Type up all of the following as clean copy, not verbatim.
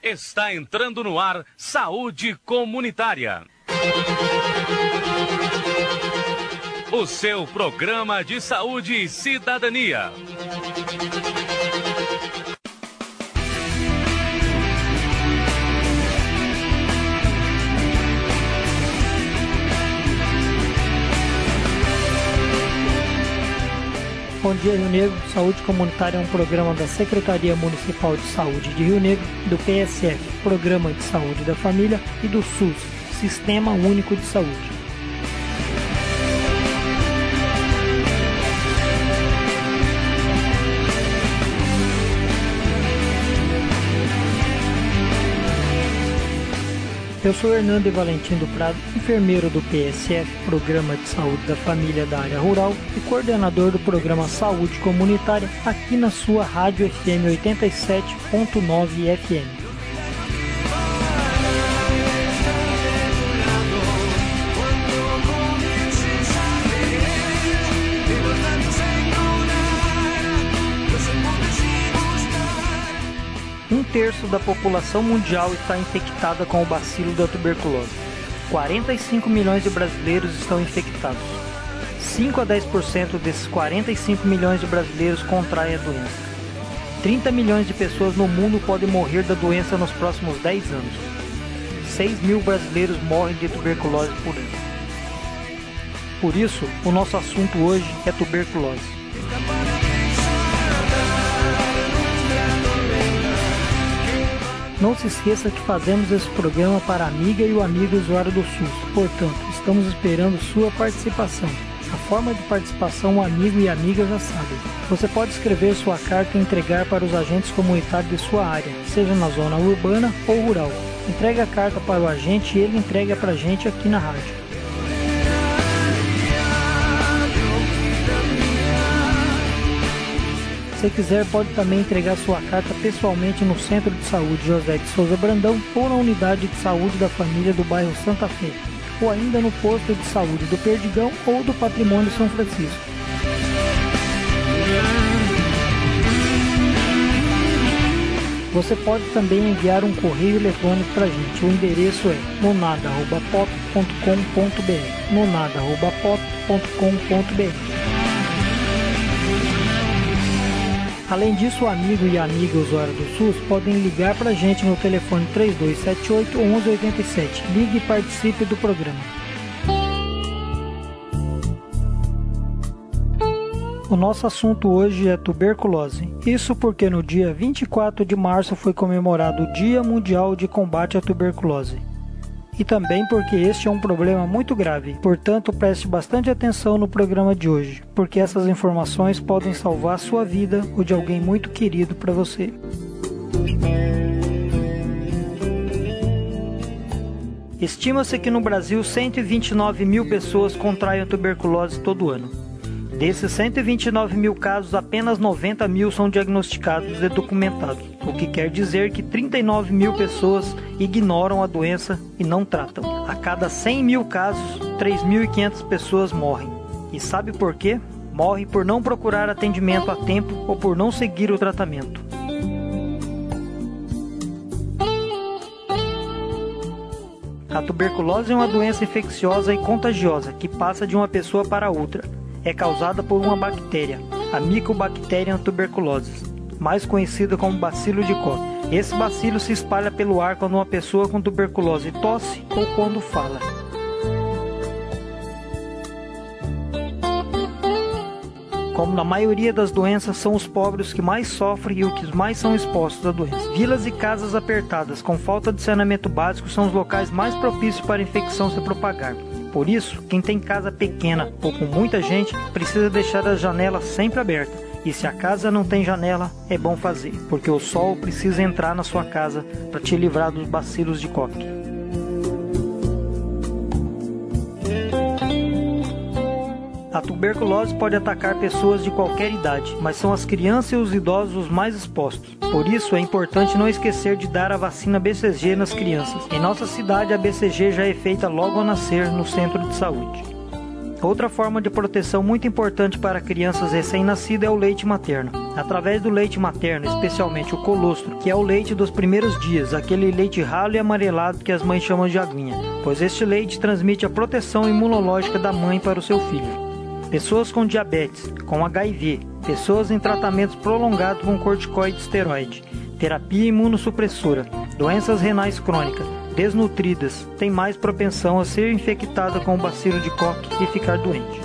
Está entrando no ar Saúde Comunitária. O seu programa de saúde e cidadania. Bom dia, Rio Negro. Saúde Comunitária é um programa da Secretaria Municipal de Saúde de Rio Negro, do PSF, Programa de Saúde da Família, e do SUS, Sistema Único de Saúde. Eu sou Hernando Valentim do Prado, enfermeiro do PSF, Programa de Saúde da Família da Área Rural, e coordenador do programa Saúde Comunitária, aqui na sua Rádio FM 87.9 FM. Um terço da população mundial está infectada com o bacilo da tuberculose. 45 milhões de brasileiros estão infectados. 5 a 10% desses 45 milhões de brasileiros contraem a doença. 30 milhões de pessoas no mundo podem morrer da doença nos próximos 10 anos. 6 mil brasileiros morrem de tuberculose por ano. Por isso, o nosso assunto hoje é tuberculose. Não se esqueça que fazemos esse programa para a amiga e o amigo usuário do SUS. Portanto, estamos esperando sua participação. A forma de participação o amigo e a amiga já sabem. Você pode escrever sua carta e entregar para os agentes comunitários de sua área, seja na zona urbana ou rural. Entregue a carta para o agente e ele entrega para a gente aqui na rádio. Se quiser, pode também entregar sua carta pessoalmente no Centro de Saúde José de Souza Brandão ou na Unidade de Saúde da Família do bairro Santa Fé, ou ainda no Posto de Saúde do Perdigão ou do Patrimônio São Francisco. Você pode também enviar um correio eletrônico para a gente. O endereço é nonada@pop.com.br, nonada@pop.com.br. Além disso, o amigo e a amiga usuário do SUS podem ligar para a gente no telefone 3278-1187. Ligue e participe do programa. O nosso assunto hoje é tuberculose. Isso porque no dia 24 de março foi comemorado o Dia Mundial de Combate à Tuberculose. E também porque este é um problema muito grave. Portanto, preste bastante atenção no programa de hoje, porque essas informações podem salvar a sua vida ou de alguém muito querido para você. Estima-se que no Brasil 129 mil pessoas contraem a tuberculose todo ano. Desses 129 mil casos, apenas 90 mil são diagnosticados e documentados, o que quer dizer que 39 mil pessoas ignoram a doença e não tratam. A cada 100 mil casos, 3.500 pessoas morrem. E sabe por quê? Morrem por não procurar atendimento a tempo ou por não seguir o tratamento. A tuberculose é uma doença infecciosa e contagiosa que passa de uma pessoa para outra. É causada por uma bactéria, a Mycobacterium tuberculosis, mais conhecida como bacilo de Koch. Esse bacilo se espalha pelo ar quando uma pessoa com tuberculose tosse ou quando fala. Como na maioria das doenças, são os pobres que mais sofrem e os que mais são expostos à doença. Vilas e casas apertadas, com falta de saneamento básico, são os locais mais propícios para a infecção se propagar. Por isso, quem tem casa pequena ou com muita gente, precisa deixar a janela sempre aberta. E se a casa não tem janela, é bom fazer, porque o sol precisa entrar na sua casa para te livrar dos bacilos de Koch. A tuberculose pode atacar pessoas de qualquer idade, mas são as crianças e os idosos os mais expostos. Por isso, é importante não esquecer de dar a vacina BCG nas crianças. Em nossa cidade, a BCG já é feita logo ao nascer no centro de saúde. Outra forma de proteção muito importante para crianças recém-nascidas é o leite materno. através do leite materno, especialmente o colostro, que é o leite dos primeiros dias, aquele leite ralo e amarelado que as mães chamam de aguinha, pois este leite transmite a proteção imunológica da mãe para o seu filho. Pessoas com diabetes, com HIV, pessoas em tratamentos prolongados com corticoide esteroide, terapia imunossupressora, doenças renais crônicas, desnutridas, têm mais propensão a ser infectada com o bacilo de Koch e ficar doente.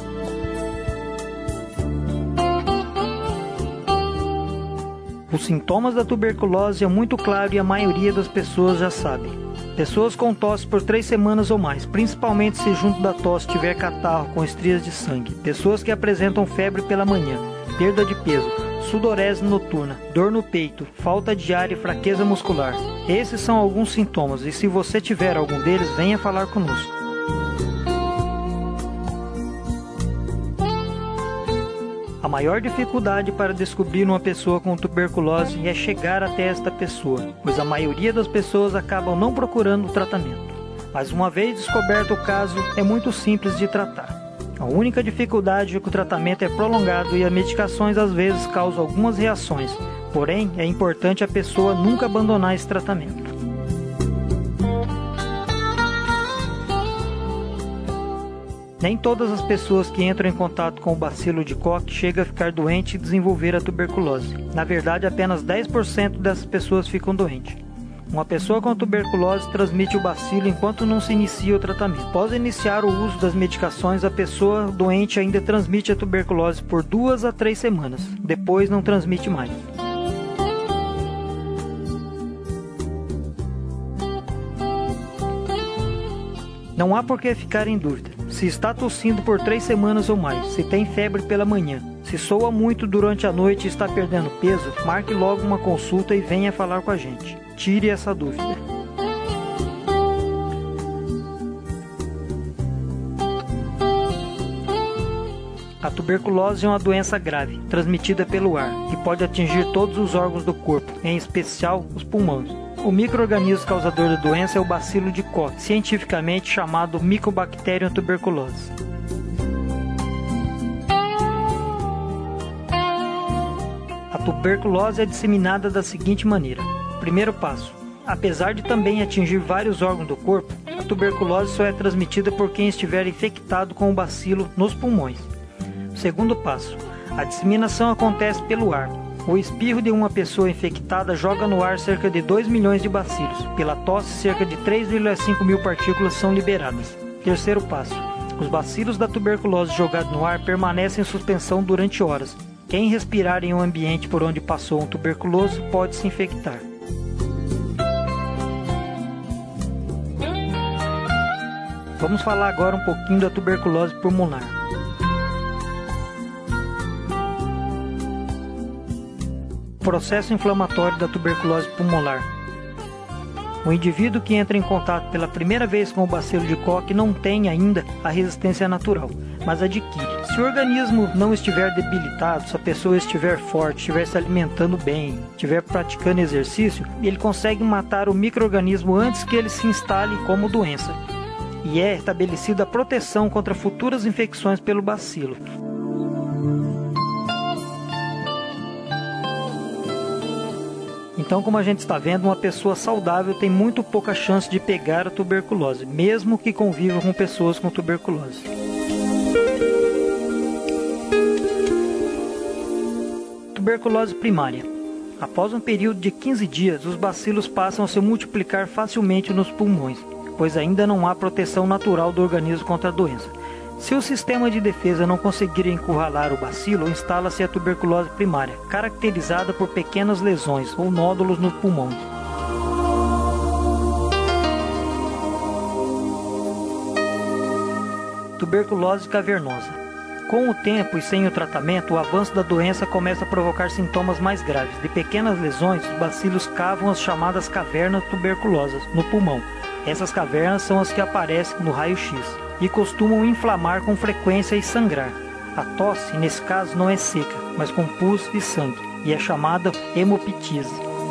Os sintomas da tuberculose é muito claro e a maioria das pessoas já sabe. Pessoas com tosse por 3 semanas ou mais, principalmente se junto da tosse tiver catarro com estrias de sangue. Pessoas que apresentam febre pela manhã, perda de peso, sudorese noturna, dor no peito, falta de ar e fraqueza muscular. Esses são alguns sintomas e se você tiver algum deles, venha falar conosco. A maior dificuldade para descobrir uma pessoa com tuberculose é chegar até esta pessoa, pois a maioria das pessoas acabam não procurando o tratamento. Mas uma vez descoberto o caso, é muito simples de tratar. A única dificuldade é que o tratamento é prolongado e as medicações às vezes causam algumas reações, porém é importante a pessoa nunca abandonar esse tratamento. Nem todas as pessoas que entram em contato com o bacilo de Koch chegam a ficar doentes e desenvolver a tuberculose. Na verdade, apenas 10% dessas pessoas ficam doentes. Uma pessoa com tuberculose transmite o bacilo enquanto não se inicia o tratamento. Após iniciar o uso das medicações, a pessoa doente ainda transmite a tuberculose por 2 a 3 semanas. Depois não transmite mais. Não há por que ficar em dúvida. Se está tossindo por 3 semanas ou mais, se tem febre pela manhã, se soa muito durante a noite e está perdendo peso, marque logo uma consulta e venha falar com a gente. Tire essa dúvida. A tuberculose é uma doença grave, transmitida pelo ar, que pode atingir todos os órgãos do corpo, em especial os pulmões. O micro-organismo causador da doença é o bacilo de Koch, cientificamente chamado Mycobacterium tuberculosis. A tuberculose é disseminada da seguinte maneira. Primeiro passo. Apesar de também atingir vários órgãos do corpo, a tuberculose só é transmitida por quem estiver infectado com o bacilo nos pulmões. Segundo passo. A disseminação acontece pelo ar. O espirro de uma pessoa infectada joga no ar cerca de 2 milhões de bacilos. Pela tosse, cerca de 3,5 mil partículas são liberadas. Terceiro passo. Os bacilos da tuberculose jogados no ar permanecem em suspensão durante horas. Quem respirar em um ambiente por onde passou um tuberculoso pode se infectar. Vamos falar agora um pouquinho da tuberculose pulmonar. Processo inflamatório da tuberculose pulmonar. O indivíduo que entra em contato pela primeira vez com o bacilo de Koch não tem ainda a resistência natural, mas adquire. Se o organismo não estiver debilitado, se a pessoa estiver forte, estiver se alimentando bem, estiver praticando exercício, ele consegue matar o micro-organismo antes que ele se instale como doença. E é estabelecida a proteção contra futuras infecções pelo bacilo. Então, como a gente está vendo, uma pessoa saudável tem muito pouca chance de pegar a tuberculose, mesmo que conviva com pessoas com tuberculose. Tuberculose primária. Após um período de 15 dias, os bacilos passam a se multiplicar facilmente nos pulmões, pois ainda não há proteção natural do organismo contra a doença. Se o sistema de defesa não conseguir encurralar o bacilo, instala-se a tuberculose primária, caracterizada por pequenas lesões ou nódulos no pulmão. Tuberculose cavernosa. Com o tempo e sem o tratamento, o avanço da doença começa a provocar sintomas mais graves. De pequenas lesões, os bacilos cavam as chamadas cavernas tuberculosas no pulmão. Essas cavernas são as que aparecem no raio-x e costumam inflamar com frequência e sangrar. A tosse, nesse caso, não é seca, mas com pus e sangue, e é chamada hemoptise.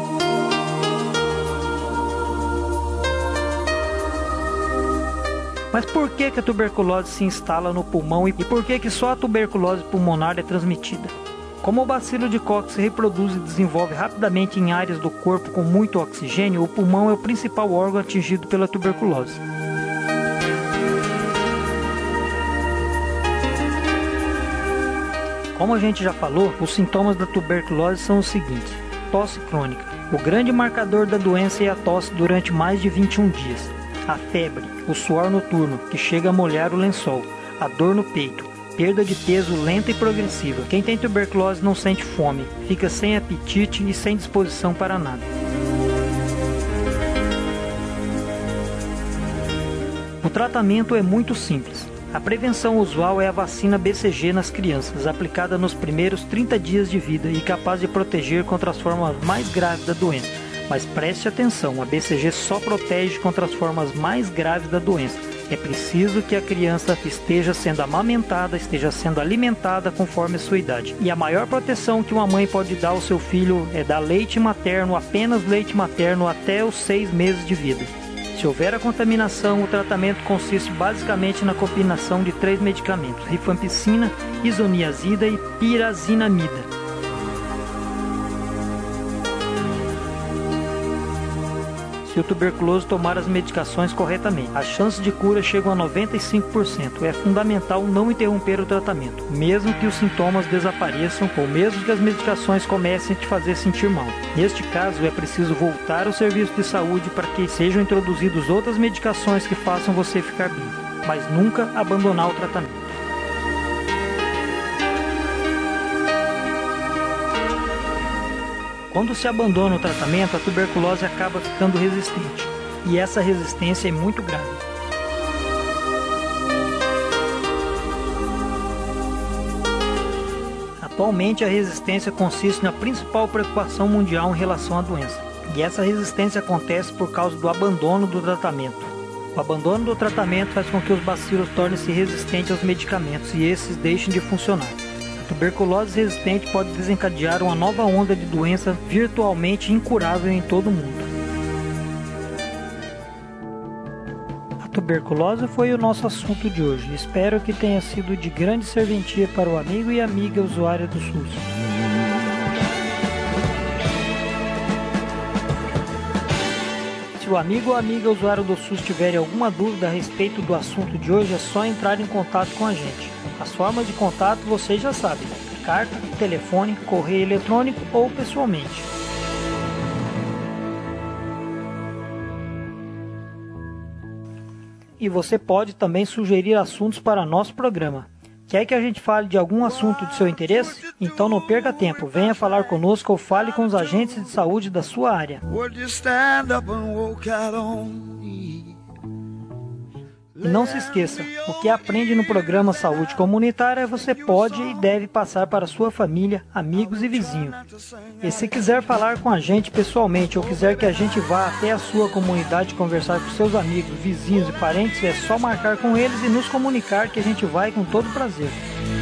Mas por que a tuberculose se instala no pulmão e por que só a tuberculose pulmonar é transmitida? Como o bacilo de Koch se reproduz e desenvolve rapidamente em áreas do corpo com muito oxigênio, o pulmão é o principal órgão atingido pela tuberculose. Como a gente já falou, os sintomas da tuberculose são os seguintes: tosse crônica. O grande marcador da doença é a tosse durante mais de 21 dias. A febre, o suor noturno, que chega a molhar o lençol, a dor no peito, perda de peso lenta e progressiva. Quem tem tuberculose não sente fome, fica sem apetite e sem disposição para nada. O tratamento é muito simples. A prevenção usual é a vacina BCG nas crianças, aplicada nos primeiros 30 dias de vida e capaz de proteger contra as formas mais graves da doença. Mas preste atenção, a BCG só protege contra as formas mais graves da doença. É preciso que a criança esteja sendo amamentada, esteja sendo alimentada conforme a sua idade. E a maior proteção que uma mãe pode dar ao seu filho é dar leite materno, apenas leite materno, até os 6 meses de vida. Se houver a contaminação, o tratamento consiste basicamente na combinação de 3 medicamentos: rifampicina, isoniazida e pirazinamida. Se o tuberculoso tomar as medicações corretamente, as chances de cura chegam a 95%. É fundamental não interromper o tratamento, mesmo que os sintomas desapareçam ou mesmo que as medicações comecem a te fazer sentir mal. Neste caso, é preciso voltar ao serviço de saúde para que sejam introduzidas outras medicações que façam você ficar bem, mas nunca abandonar o tratamento. Quando se abandona o tratamento, a tuberculose acaba ficando resistente, e essa resistência é muito grave. Atualmente, a resistência consiste na principal preocupação mundial em relação à doença, e essa resistência acontece por causa do abandono do tratamento. O abandono do tratamento faz com que os bacilos tornem-se resistentes aos medicamentos e esses deixem de funcionar. A tuberculose resistente pode desencadear uma nova onda de doença virtualmente incurável em todo o mundo. A tuberculose foi o nosso assunto de hoje. Espero que tenha sido de grande serventia para o amigo e amiga usuária do SUS. Se o amigo ou amiga usuário do SUS tiver alguma dúvida a respeito do assunto de hoje, é só entrar em contato com a gente. As formas de contato vocês já sabem: carta, telefone, correio eletrônico ou pessoalmente. E você pode também sugerir assuntos para nosso programa. Quer que a gente fale de algum assunto de seu interesse? Então não perca tempo, venha falar conosco ou fale com os agentes de saúde da sua área. E não se esqueça, o que aprende no programa Saúde Comunitária você pode e deve passar para sua família, amigos e vizinhos. E se quiser falar com a gente pessoalmente ou quiser que a gente vá até a sua comunidade conversar com seus amigos, vizinhos e parentes, é só marcar com eles e nos comunicar que a gente vai com todo prazer.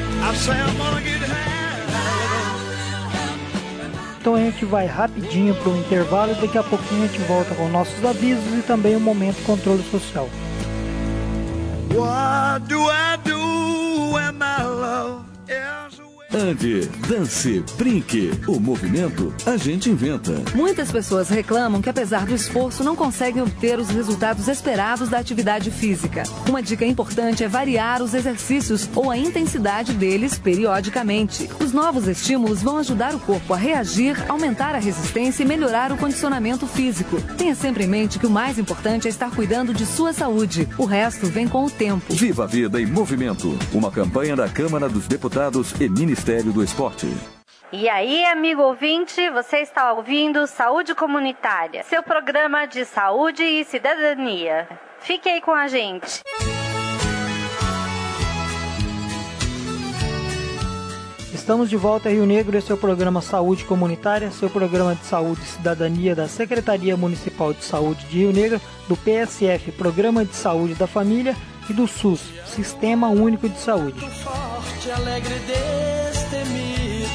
Então a gente vai rapidinho para o intervalo e daqui a pouquinho a gente volta com nossos avisos e também o momento controle social. What do I do when my love is away? Ande, dance, brinque. O movimento a gente inventa. Muitas pessoas reclamam que, apesar do esforço, não conseguem obter os resultados esperados da atividade física. Uma dica importante é variar os exercícios ou a intensidade deles periodicamente. Os novos estímulos vão ajudar o corpo a reagir, aumentar a resistência e melhorar o condicionamento físico. Tenha sempre em mente que o mais importante é estar cuidando de sua saúde. O resto vem com o tempo. Viva a vida em movimento. Uma campanha da Câmara dos Deputados e Ministério do Esporte. E aí, amigo ouvinte, você está ouvindo Saúde Comunitária, seu programa de saúde e cidadania. Fique aí com a gente. Estamos de volta a Rio Negro, esse é o programa Saúde Comunitária, seu programa de saúde e cidadania da Secretaria Municipal de Saúde de Rio Negro, do PSF, Programa de Saúde da Família, e do SUS, Sistema Único de Saúde. Forte, alegre, destemido,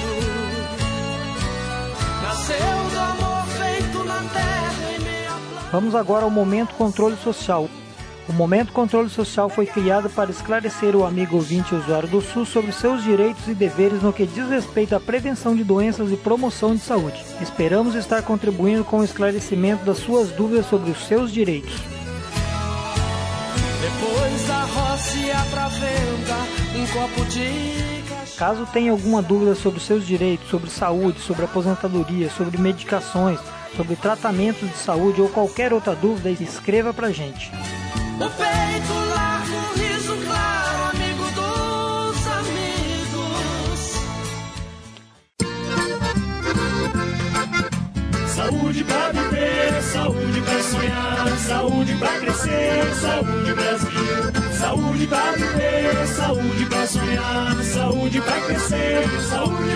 nasceu do amor feito na terra e meia planta. Vamos agora ao momento controle social. O Momento Controle Social foi criado para esclarecer o amigo ouvinte e usuário do SUS sobre seus direitos e deveres no que diz respeito à prevenção de doenças e promoção de saúde. Esperamos estar contribuindo com o esclarecimento das suas dúvidas sobre os seus direitos. Depois da roça pra venda, um copo de cachaça. Caso tenha alguma dúvida sobre os seus direitos, sobre saúde, sobre aposentadoria, sobre medicações, sobre tratamentos de saúde ou qualquer outra dúvida, escreva pra gente. O peito largo, riso claro, amigo dos amigos. Saúde pra viver, saúde pra sonhar, saúde pra crescer, saúde Brasil. Saúde pra viver, saúde pra sonhar, saúde pra crescer, saúde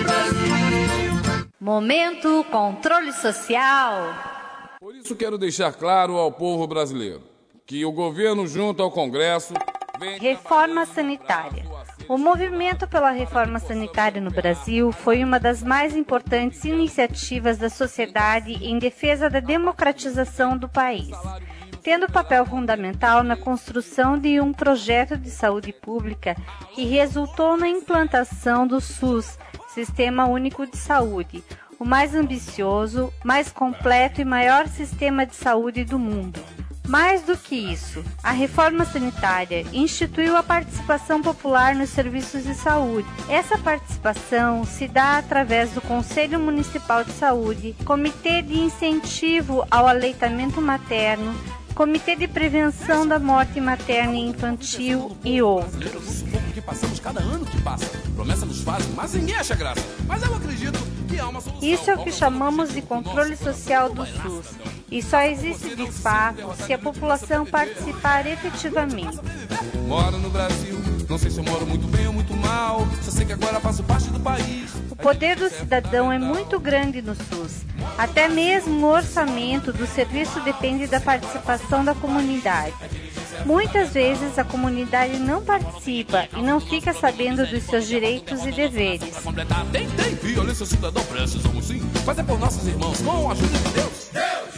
Brasil. Momento Controle Social. Por isso quero deixar claro ao povo brasileiro que o governo junto ao Congresso vem... Reforma sanitária. O movimento pela reforma sanitária no Brasil foi uma das mais importantes iniciativas da sociedade em defesa da democratização do país, tendo papel fundamental na construção de um projeto de saúde pública que resultou na implantação do SUS, Sistema Único de Saúde, o mais ambicioso, mais completo e maior sistema de saúde do mundo. Mais do que isso, a reforma sanitária instituiu a participação popular nos serviços de saúde. Essa participação se dá através do Conselho Municipal de Saúde, Comitê de Incentivo ao Aleitamento Materno, Comitê de Prevenção da Morte Materna e Infantil e outros. Que passamos cada ano que passa. Promessa nos fazem, mas ninguém acha graça. Mas eu acredito que há uma solução. Isso é o que chamamos de controle social do SUS. E só existe de fato se a população participar efetivamente. Moro no Brasil, não sei se eu moro muito bem ou muito mal. Só sei que agora faço parte do país. O poder do cidadão é muito grande no SUS. Até mesmo o orçamento do serviço depende da participação da comunidade. Muitas vezes a comunidade não participa e não fica sabendo dos seus direitos e deveres. Tem violência cidadão, precisamos sim fazer por nossos irmãos com a ajuda de Deus.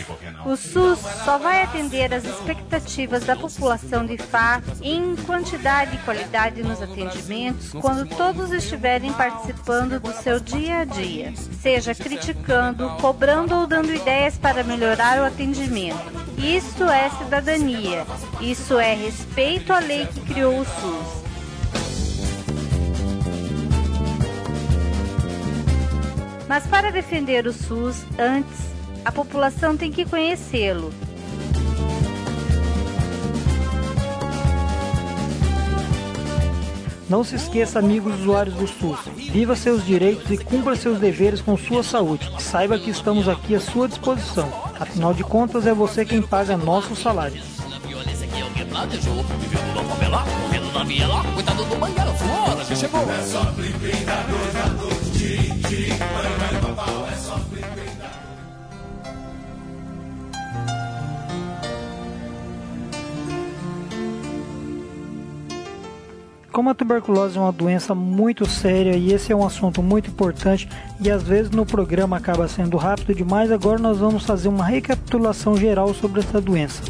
O SUS só vai atender às expectativas da população de fato em quantidade e qualidade nos atendimentos quando todos estiverem participando do seu dia a dia, seja criticando, cobrando ou dando ideias para melhorar o atendimento. Isso é cidadania, isso é respeito à lei que criou o SUS. Mas para defender o SUS, antes, a população tem que conhecê-lo. Não se esqueça, amigos usuários do SUS, viva seus direitos e cumpra seus deveres com sua saúde. Saiba que estamos aqui à sua disposição. Afinal de contas, é você quem paga nossos salários. Como a tuberculose é uma doença muito séria e esse é um assunto muito importante e às vezes no programa acaba sendo rápido demais, agora nós vamos fazer uma recapitulação geral sobre essa doença.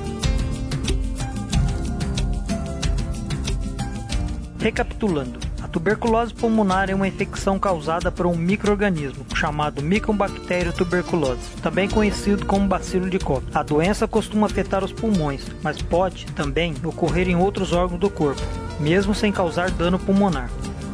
Recapitulando, a tuberculose pulmonar é uma infecção causada por um micro-organismo chamado Mycobacterium tuberculose, também conhecido como bacilo de Koch. A doença costuma afetar os pulmões, mas pode também ocorrer em outros órgãos do corpo, mesmo sem causar dano pulmonar.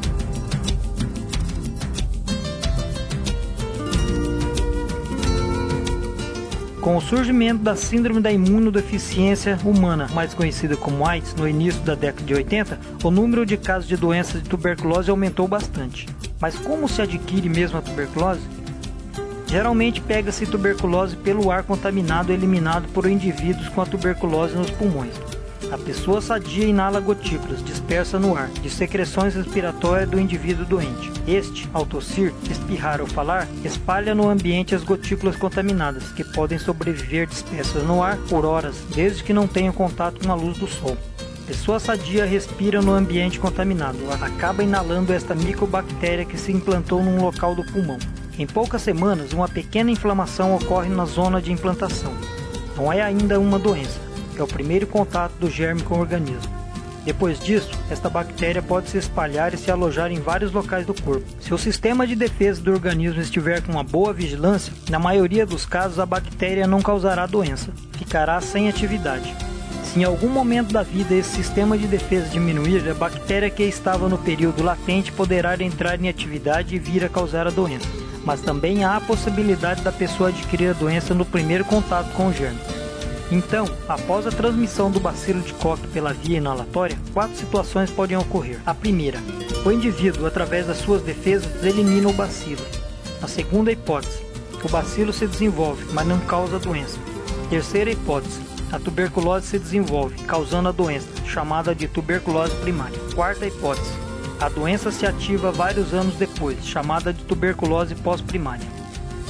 Com o surgimento da síndrome da imunodeficiência humana, mais conhecida como AIDS, no início da década de 80, o número de casos de doenças de tuberculose aumentou bastante. Mas como se adquire mesmo a tuberculose? Geralmente pega-se tuberculose pelo ar contaminado eliminado por indivíduos com a tuberculose nos pulmões. A pessoa sadia inala gotículas dispersas no ar, de secreções respiratórias do indivíduo doente. Este, ao tossir, espirrar ou falar, espalha no ambiente as gotículas contaminadas, que podem sobreviver dispersas no ar por horas, desde que não tenham contato com a luz do sol. A pessoa sadia respira no ambiente contaminado, acaba inalando esta micobactéria que se implantou num local do pulmão. Em poucas semanas, uma pequena inflamação ocorre na zona de implantação. Não é ainda uma doença, é o primeiro contato do germe com o organismo. Depois disso, esta bactéria pode se espalhar e se alojar em vários locais do corpo. Se o sistema de defesa do organismo estiver com uma boa vigilância, na maioria dos casos a bactéria não causará doença, ficará sem atividade. Se em algum momento da vida esse sistema de defesa diminuir, a bactéria que estava no período latente poderá entrar em atividade e vir a causar a doença. Mas também há a possibilidade da pessoa adquirir a doença no primeiro contato com o germe. Então, após a transmissão do bacilo de Koch pela via inalatória, 4 situações podem ocorrer. A primeira, o indivíduo, através das suas defesas, elimina o bacilo. A segunda hipótese, o bacilo se desenvolve, mas não causa a doença. Terceira hipótese, a tuberculose se desenvolve, causando a doença, chamada de tuberculose primária. Quarta hipótese, a doença se ativa vários anos depois, chamada de tuberculose pós-primária.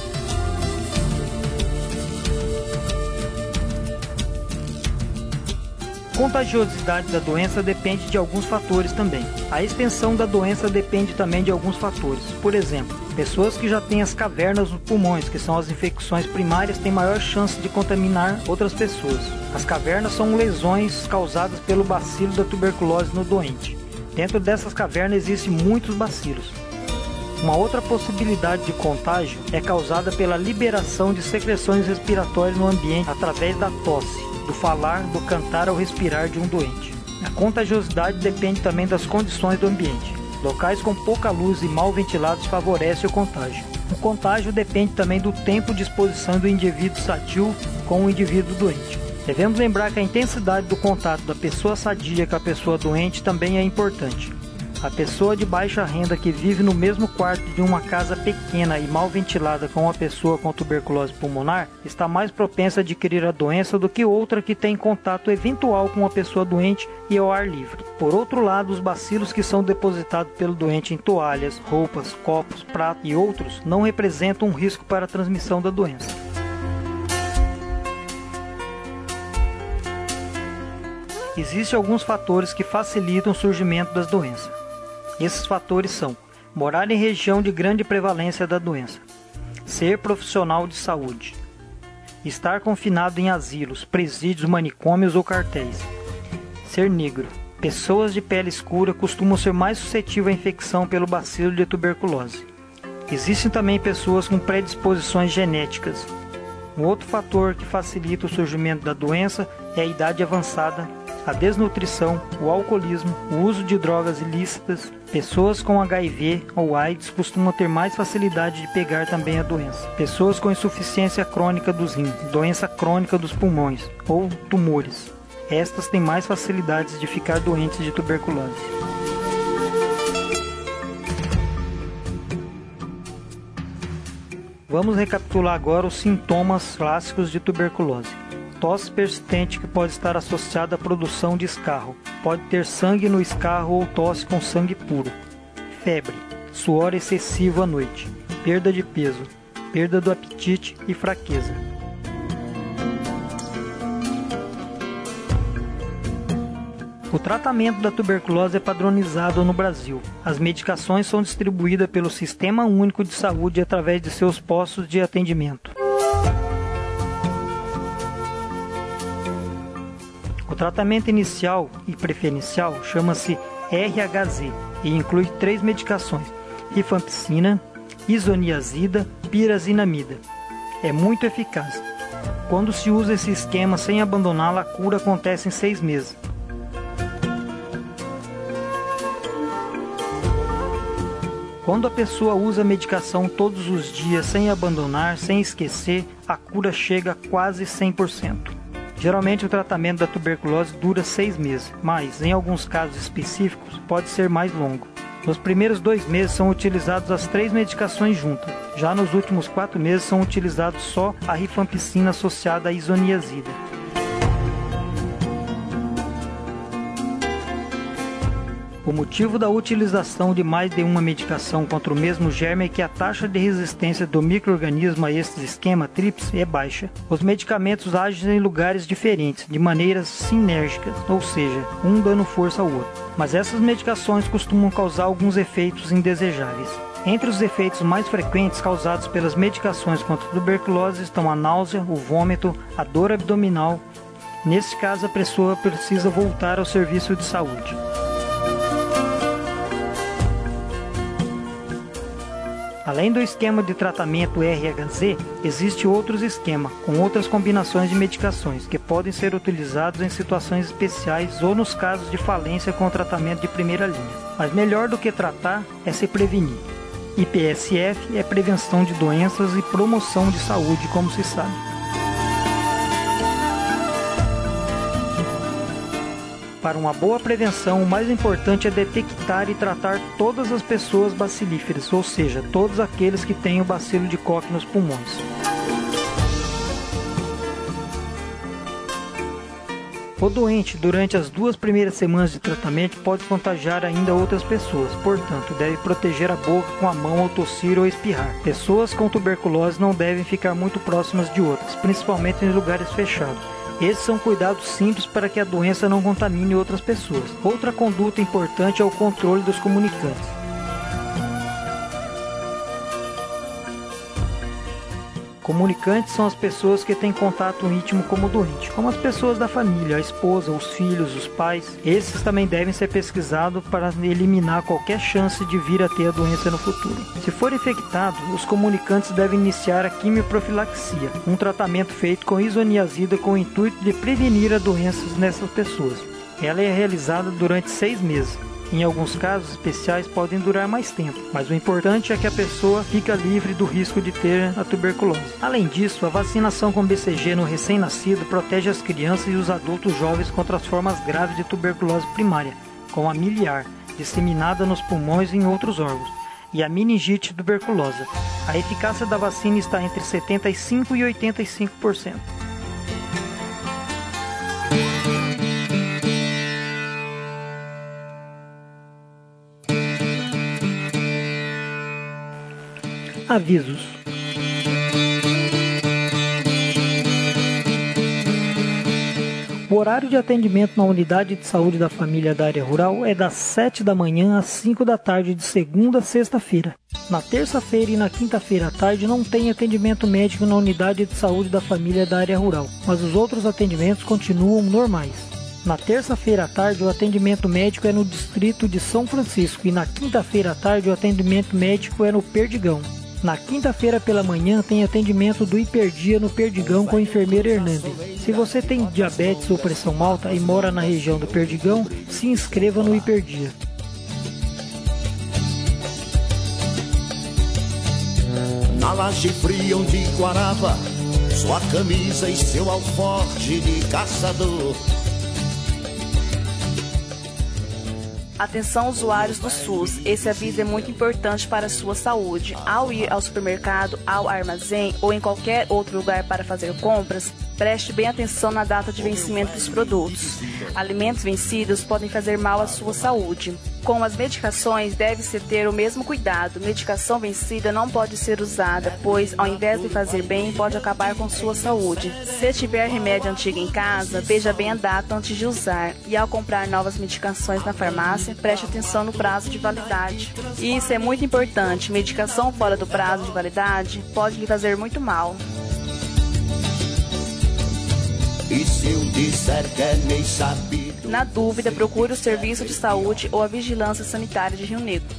A contagiosidade da doença depende de alguns fatores também. A extensão da doença depende também de alguns fatores. Por exemplo, pessoas que já têm as cavernas nos pulmões, que são as infecções primárias, têm maior chance de contaminar outras pessoas. As cavernas são lesões causadas pelo bacilo da tuberculose no doente. Dentro dessas cavernas existem muitos bacilos. Uma outra possibilidade de contágio é causada pela liberação de secreções respiratórias no ambiente através da tosse, do falar, do cantar ou respirar de um doente. A contagiosidade depende também das condições do ambiente. Locais com pouca luz e mal ventilados favorecem o contágio. O contágio depende também do tempo de exposição do indivíduo sadio com o indivíduo doente. Devemos lembrar que a intensidade do contato da pessoa sadia com a pessoa doente também é importante. A pessoa de baixa renda que vive no mesmo quarto de uma casa pequena e mal ventilada com uma pessoa com tuberculose pulmonar está mais propensa a adquirir a doença do que outra que tem contato eventual com uma pessoa doente e ao ar livre. Por outro lado, os bacilos que são depositados pelo doente em toalhas, roupas, copos, pratos e outros não representam um risco para a transmissão da doença. Existem alguns fatores que facilitam o surgimento das doenças. Esses fatores são: morar em região de grande prevalência da doença, ser profissional de saúde, estar confinado em asilos, presídios, manicômios ou quartéis, ser negro. Pessoas de pele escura costumam ser mais suscetíveis à infecção pelo bacilo de tuberculose. Existem também pessoas com predisposições genéticas. Um outro fator que facilita o surgimento da doença é a idade avançada, a desnutrição, o alcoolismo, o uso de drogas ilícitas. Pessoas com HIV ou AIDS costumam ter mais facilidade de pegar também a doença. Pessoas com insuficiência crônica dos rins, doença crônica dos pulmões ou tumores. Estas têm mais facilidades de ficar doentes de tuberculose. Vamos recapitular agora os sintomas clássicos de tuberculose. Tosse persistente que pode estar associada à produção de escarro. Pode ter sangue no escarro ou tosse com sangue puro. Febre, suor excessivo à noite, perda de peso, perda do apetite e fraqueza. O tratamento da tuberculose é padronizado no Brasil. As medicações são distribuídas pelo Sistema Único de Saúde através de seus postos de atendimento. O tratamento inicial e preferencial chama-se RHZ e inclui 3 medicações: rifampicina, isoniazida, pirazinamida. É muito eficaz. Quando se usa esse esquema sem abandoná-la, a cura acontece em 6 meses. Quando a pessoa usa a medicação todos os dias sem abandonar, sem esquecer, a cura chega a quase 100%. Geralmente o tratamento da tuberculose dura 6 meses, mas em alguns casos específicos pode ser mais longo. Nos primeiros 2 meses são utilizadas as 3 medicações juntas. Já nos últimos 4 meses são utilizados só a rifampicina associada à isoniazida. O motivo da utilização de mais de uma medicação contra o mesmo germe é que a taxa de resistência do micro-organismo a este esquema tríplice é baixa. Os medicamentos agem em lugares diferentes, de maneiras sinérgicas, ou seja, um dando força ao outro. Mas essas medicações costumam causar alguns efeitos indesejáveis. Entre os efeitos mais frequentes causados pelas medicações contra a tuberculose estão a náusea, o vômito, a dor abdominal, Nesse caso, a pessoa precisa voltar ao serviço de saúde. Além do esquema de tratamento RHZ, existe outros esquemas, com outras combinações de medicações, que podem ser utilizados em situações especiais ou nos casos de falência com tratamento de primeira linha. Mas melhor do que tratar é se prevenir. IPSF é prevenção de doenças e promoção de saúde, como se sabe. Para uma boa prevenção, o mais importante é detectar e tratar todas as pessoas bacilíferas, ou seja, todos aqueles que têm o bacilo de Koch nos pulmões. O doente, durante as 2 primeiras semanas de tratamento, pode contagiar ainda outras pessoas, portanto, deve proteger a boca com a mão ao tossir ou espirrar. Pessoas com tuberculose não devem ficar muito próximas de outras, principalmente em lugares fechados. Esses são cuidados simples para que a doença não contamine outras pessoas. Outra conduta importante é o controle dos comunicantes. Comunicantes são as pessoas que têm contato íntimo com o doente, como as pessoas da família, a esposa, os filhos, os pais. Esses também devem ser pesquisados para eliminar qualquer chance de vir a ter a doença no futuro. Se for infectado, os comunicantes devem iniciar a quimioprofilaxia, um tratamento feito com isoniazida com o intuito de prevenir a doença nessas pessoas. Ela é realizada durante 6 meses. Em alguns casos especiais podem durar mais tempo, mas o importante é que a pessoa fica livre do risco de ter a tuberculose. Além disso, a vacinação com BCG no recém-nascido protege as crianças e os adultos jovens contra as formas graves de tuberculose primária, como a miliar, disseminada nos pulmões e em outros órgãos, e a meningite tuberculosa. A eficácia da vacina está entre 75% e 85%. Avisos. O horário de atendimento na unidade de saúde da família da área rural é das 7 da manhã às 5 da tarde de segunda a sexta-feira. Na terça-feira e na quinta-feira à tarde não tem atendimento médico na unidade de saúde da família da área rural, mas os outros atendimentos continuam normais. Na terça-feira à tarde, o atendimento médico é no distrito de São Francisco e na quinta-feira à tarde, o atendimento médico é no Perdigão. Na quinta-feira pela manhã tem atendimento do Hiperdia no Perdigão com a enfermeira Hernandes. Se você tem diabetes ou pressão alta e mora na região do Perdigão, se inscreva no Hiperdia. Na laje fria onde guarava sua camisa e seu alforje de caçador. Atenção usuários do SUS, esse aviso é muito importante para a sua saúde. Ao ir ao supermercado, ao armazém ou em qualquer outro lugar para fazer compras, preste bem atenção na data de vencimento dos produtos. Alimentos vencidos podem fazer mal à sua saúde. Com as medicações, deve-se ter o mesmo cuidado. Medicação vencida não pode ser usada, pois, ao invés de fazer bem, pode acabar com sua saúde. Se tiver remédio antigo em casa, veja bem a data antes de usar. E ao comprar novas medicações na farmácia, preste atenção no prazo de validade. E isso é muito importante. Medicação fora do prazo de validade pode lhe fazer muito mal. E se eu disser que é nem sabido? Na dúvida, procure o Serviço de Saúde ou a Vigilância Sanitária de Rio Negro.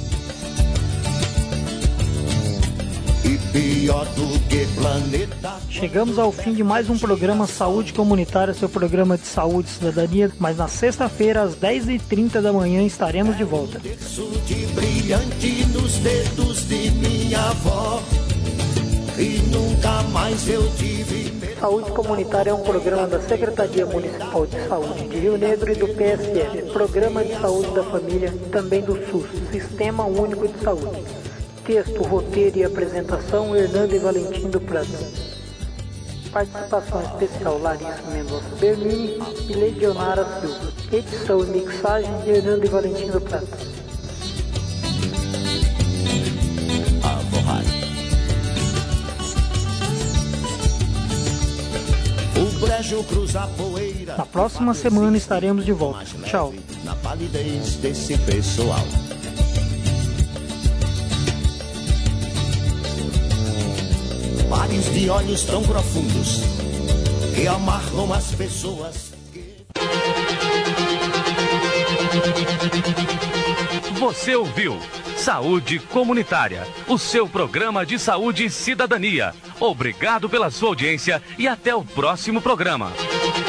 E pior do que planeta. Chegamos ao fim de mais um programa Saúde Comunitária, seu programa de saúde e cidadania, mas na sexta-feira, às 10h30 da manhã, estaremos de volta. De brilhante nos dedos de minha avó, e nunca mais eu tive. Saúde Comunitária é um programa da Secretaria Municipal de Saúde de Rio Negro e do PSF, Programa de Saúde da Família e também do SUS, Sistema Único de Saúde. Texto, roteiro e apresentação, Hernando e Valentim do Prado. Participação especial, Larissa Mendonça Bernini e Legionara Silva. Edição e mixagem, Hernando e Valentim do Prado. Na próxima semana estaremos de volta. Tchau. Na palidez desse pessoal. Mares de olhos tão profundos que amarram as pessoas. Você ouviu Saúde Comunitária, o seu programa de saúde e cidadania. Obrigado pela sua audiência e até o próximo programa.